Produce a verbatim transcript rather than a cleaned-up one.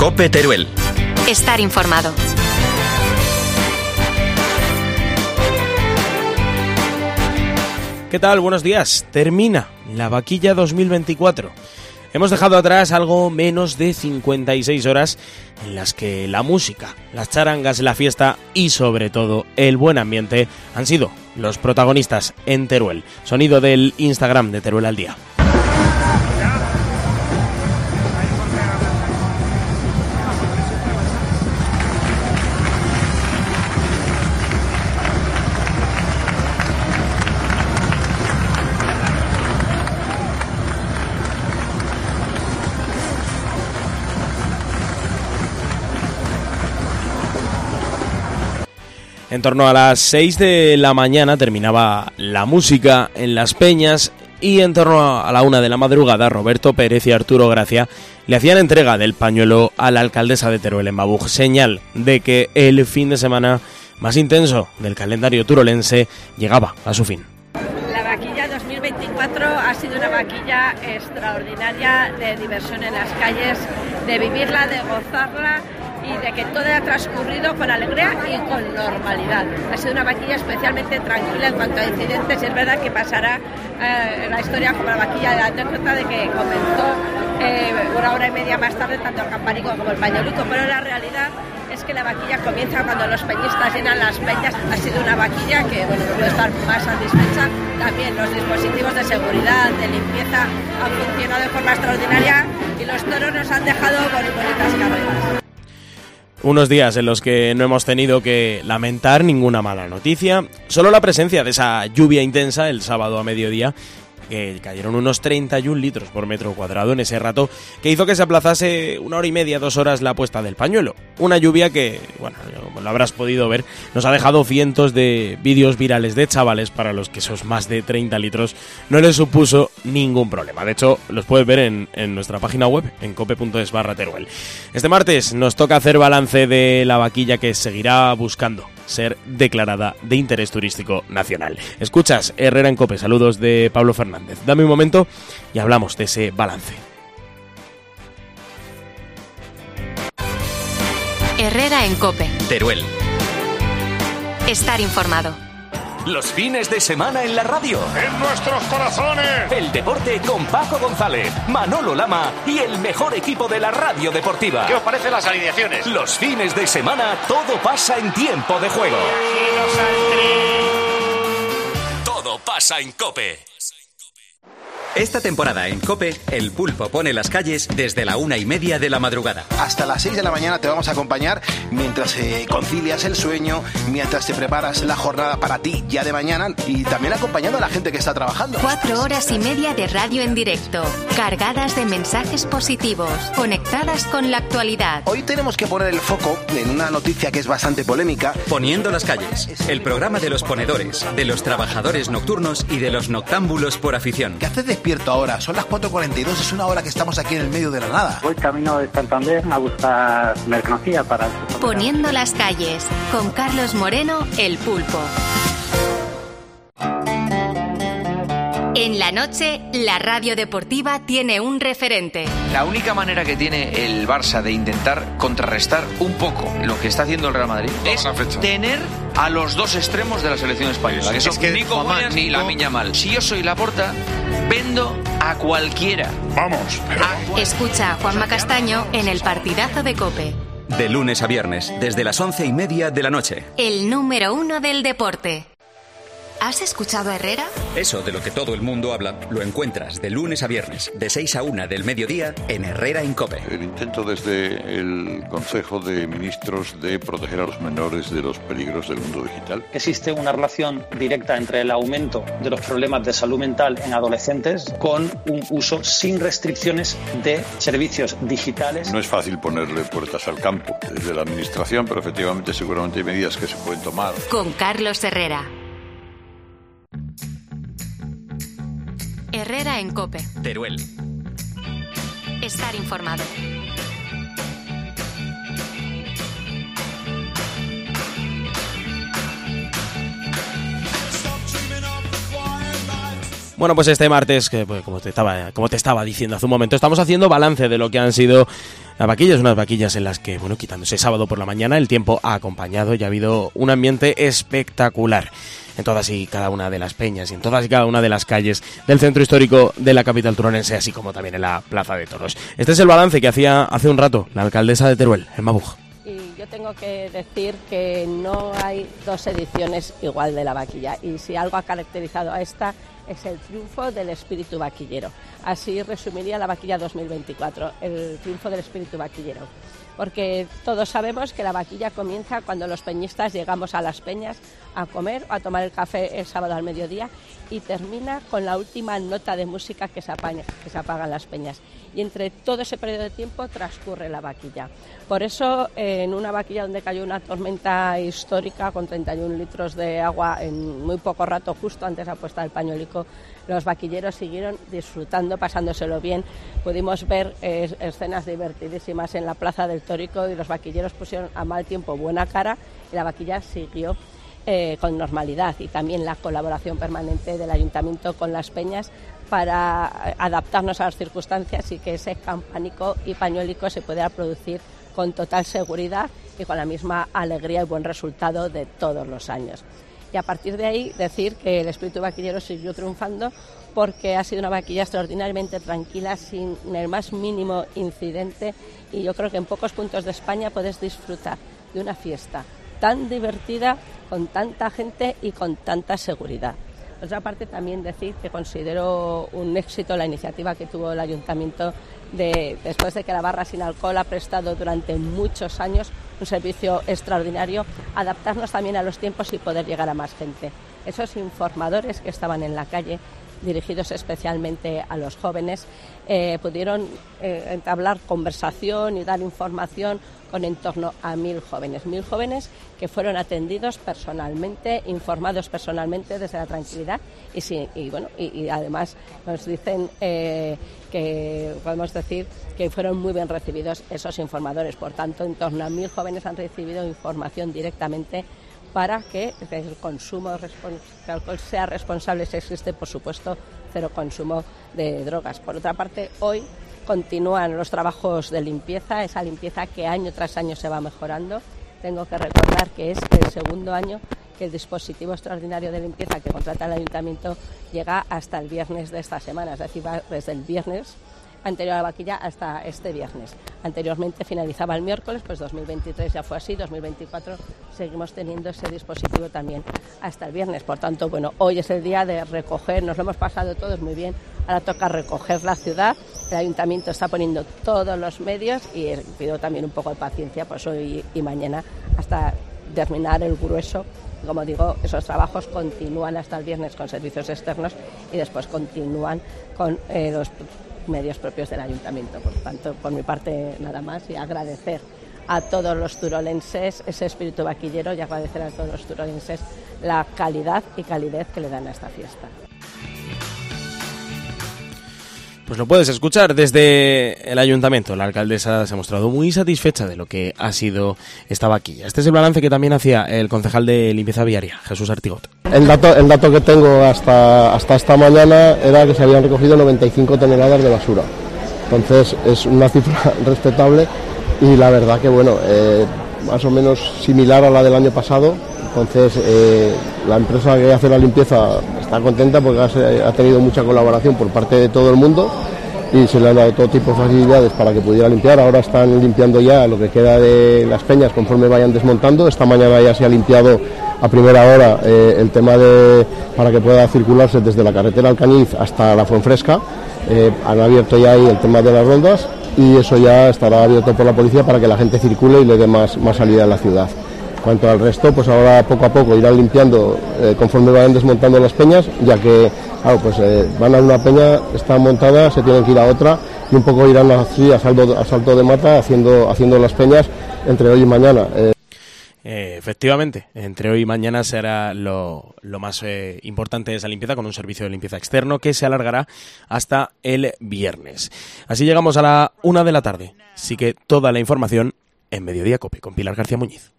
COPE Teruel. Estar informado. ¿Qué tal? Buenos días. Termina la vaquilla dos mil veinticuatro. Hemos dejado atrás algo menos de cincuenta y seis horas en las que la música, las charangas, la fiesta y sobre todo el buen ambiente han sido los protagonistas en Teruel. Sonido del Instagram de Teruel al Día. En torno a las seis de la mañana terminaba la música en las peñas y en torno a la una de la madrugada Roberto Pérez y Arturo Gracia le hacían entrega del pañuelo a la alcaldesa de Teruel en Mabuj, señal de que el fin de semana más intenso del calendario turolense llegaba a su fin. La vaquilla dos mil veinticuatro ha sido una vaquilla extraordinaria de diversión en las calles, de vivirla, de gozarla y de que todo ha transcurrido con alegría y con normalidad. Ha sido una vaquilla especialmente tranquila en cuanto a incidentes. Es verdad que pasará eh, la historia como la vaquilla de la anécdota de que comenzó eh, una hora y media más tarde tanto el campanico como el pañuelito, pero la realidad es que la vaquilla comienza cuando los peñistas llenan las peñas. Ha sido una vaquilla que, bueno, no puedo estar más satisfecha. También los dispositivos de seguridad, de limpieza han funcionado de forma extraordinaria y los toros nos han dejado bonitas carreras. Unos días en los que no hemos tenido que lamentar ninguna mala noticia, solo la presencia de esa lluvia intensa el sábado a mediodía, que cayeron unos treinta y un litros por metro cuadrado en ese rato, que hizo que se aplazase una hora y media, dos horas la puesta del pañuelo. Una lluvia que, bueno, lo habrás podido ver, nos ha dejado cientos de vídeos virales de chavales para los que esos más de treinta litros no les supuso ningún problema. De hecho, los puedes ver en, en nuestra página web, en cope punto es barra Teruel. Este martes nos toca hacer balance de la vaquilla que seguirá buscando ser declarada de interés turístico nacional. Escuchas Herrera en COPE, saludos de Pablo Fernández. Dame un momento y hablamos de ese balance. Herrera en COPE. Teruel. Estar informado. Los fines de semana en la radio. ¡En nuestros corazones! El deporte con Paco González, Manolo Lama y el mejor equipo de la radio deportiva. ¿Qué os parecen las alineaciones? Los fines de semana todo pasa en tiempo de juego. Todo pasa en COPE. Esta temporada en COPE, el Pulpo pone las calles desde la una y media de la madrugada. Hasta las seis de la mañana te vamos a acompañar mientras eh, concilias el sueño, mientras te preparas la jornada para ti ya de mañana y también acompañando a la gente que está trabajando. Cuatro horas y media de radio en directo, cargadas de mensajes positivos, conectadas con la actualidad. Hoy tenemos que poner el foco en una noticia que es bastante polémica. Poniendo las calles, el programa de los ponedores, de los trabajadores nocturnos y de los noctámbulos por afición. ¿Qué haces despierto ahora? Son las cuatro cuarenta y dos, es una hora que estamos aquí en el medio de la nada. Voy camino de Santander a buscar mercancía para... Poniendo las calles, con Carlos Moreno, el Pulpo. En la noche, la radio deportiva tiene un referente. La única manera que tiene el Barça de intentar contrarrestar un poco lo que está haciendo el Real Madrid es tener a los dos extremos de la selección española, que son Nico Williams ni Lamine Yamal. Si yo soy Laporta, vendo a cualquiera. Vamos. A... Escucha a Juanma Castaño en el partidazo de COPE. De lunes a viernes, desde las once y media de la noche. El número uno del deporte. ¿Has escuchado a Herrera? Eso de lo que todo el mundo habla lo encuentras de lunes a viernes, de seis a una del mediodía, en Herrera en COPE. El intento desde el Consejo de Ministros de proteger a los menores de los peligros del mundo digital. Existe una relación directa entre el aumento de los problemas de salud mental en adolescentes con un uso sin restricciones de servicios digitales. No es fácil ponerle puertas al campo desde la administración, pero efectivamente seguramente hay medidas que se pueden tomar. Con Carlos Herrera. Herrera en COPE. Teruel. Estar informado. Bueno, pues este martes, que pues, como te estaba como te estaba diciendo hace un momento, estamos haciendo balance de lo que han sido las vaquillas, unas vaquillas en las que, bueno, quitándose sábado por la mañana, el tiempo ha acompañado y ha habido un ambiente espectacular en todas y cada una de las peñas y en todas y cada una de las calles del centro histórico de la capital turonense, así como también en la Plaza de Toros. Este es el balance que hacía hace un rato la alcaldesa de Teruel, Emma Buj. Y yo tengo que decir que no hay dos ediciones igual de la vaquilla, y si algo ha caracterizado a esta es el triunfo del espíritu vaquillero. Así resumiría la vaquilla dos mil veinticuatro, el triunfo del espíritu vaquillero. Porque todos sabemos que la vaquilla comienza cuando los peñistas llegamos a las peñas a comer o a tomar el café el sábado al mediodía, y termina con la última nota de música que se apaga, que se apagan las peñas. Y entre todo ese periodo de tiempo transcurre la vaquilla. Por eso, en una vaquilla donde cayó una tormenta histórica con treinta y un litros de agua en muy poco rato, justo antes de la puesta del pañuelico, los vaquilleros siguieron disfrutando, pasándoselo bien. Pudimos ver eh, escenas divertidísimas en la Plaza del Tórico, y los vaquilleros pusieron a mal tiempo buena cara, y la vaquilla siguió eh, con normalidad. Y también la colaboración permanente del Ayuntamiento con las peñas para adaptarnos a las circunstancias, y que ese campanico y pañuelico se pudiera producir con total seguridad y con la misma alegría y buen resultado de todos los años. Y a partir de ahí decir que el espíritu vaquillero siguió triunfando, porque ha sido una vaquilla extraordinariamente tranquila, sin el más mínimo incidente, y yo creo que en pocos puntos de España puedes disfrutar de una fiesta tan divertida, con tanta gente y con tanta seguridad. Por otra parte, también decir que considero un éxito la iniciativa que tuvo el Ayuntamiento de, después de que la barra sin alcohol ha prestado durante muchos años un servicio extraordinario, adaptarnos también a los tiempos y poder llegar a más gente. Esos informadores que estaban en la calle, dirigidos especialmente a los jóvenes, eh, pudieron eh, entablar conversación y dar información con en torno a mil jóvenes, mil jóvenes que fueron atendidos personalmente, informados personalmente desde la tranquilidad, y, sí, y bueno, y, y además nos dicen eh, que podemos decir que fueron muy bien recibidos esos informadores. Por tanto, en torno a mil jóvenes han recibido información directamente para que el consumo de alcohol sea responsable, si existe, por supuesto, cero consumo de drogas. Por otra parte, hoy continúan los trabajos de limpieza, esa limpieza que año tras año se va mejorando. Tengo que recordar que es el segundo año que el dispositivo extraordinario de limpieza que contrata el Ayuntamiento llega hasta el viernes de esta semana, es decir, va desde el viernes anterior a la vaquilla hasta este viernes. Anteriormente finalizaba el miércoles, pues dos mil veintitrés ya fue así, dos mil veinticuatro seguimos teniendo ese dispositivo también hasta el viernes. Por tanto, bueno, hoy es el día de recoger, nos lo hemos pasado todos muy bien, ahora toca recoger la ciudad. El Ayuntamiento está poniendo todos los medios, y pido también un poco de paciencia, pues hoy y mañana, hasta terminar el grueso. Como digo, esos trabajos continúan hasta el viernes con servicios externos, y después continúan con eh, los medios propios del Ayuntamiento. Por tanto, por mi parte, nada más, y agradecer a todos los turolenses ese espíritu vaquillero, y agradecer a todos los turolenses la calidad y calidez que le dan a esta fiesta. Pues lo puedes escuchar desde el Ayuntamiento. La alcaldesa se ha mostrado muy satisfecha de lo que ha sido esta vaquilla. Este es el balance que también hacía el concejal de limpieza viaria, Jesús Artigot. El dato, el dato que tengo hasta, hasta esta mañana era que se habían recogido noventa y cinco toneladas de basura. Entonces es una cifra respetable, y la verdad que bueno, eh, más o menos similar a la del año pasado. Entonces eh, la empresa que hace la limpieza está contenta porque ha, ha tenido mucha colaboración por parte de todo el mundo, y se le han dado todo tipo de facilidades para que pudiera limpiar. Ahora están limpiando ya lo que queda de las peñas conforme vayan desmontando. Esta mañana ya se ha limpiado a primera hora eh, el tema de para que pueda circularse desde la carretera Alcañiz hasta la Fuenfresca. Eh, han abierto ya ahí el tema de las rondas, y eso ya estará abierto por la policía para que la gente circule y le dé más, más salida a la ciudad. En cuanto al resto, pues ahora poco a poco irán limpiando eh, conforme vayan desmontando las peñas, ya que claro, pues eh, van a una peña, está montada, se tienen que ir a otra, y un poco irán así a salto, a salto de mata haciendo, haciendo las peñas entre hoy y mañana. Eh. Eh, efectivamente, entre hoy y mañana será lo, lo más eh, importante de esa limpieza, con un servicio de limpieza externo que se alargará hasta el viernes. Así llegamos a la una de la tarde. Así que toda la información en Mediodía Cope con Pilar García Muñiz.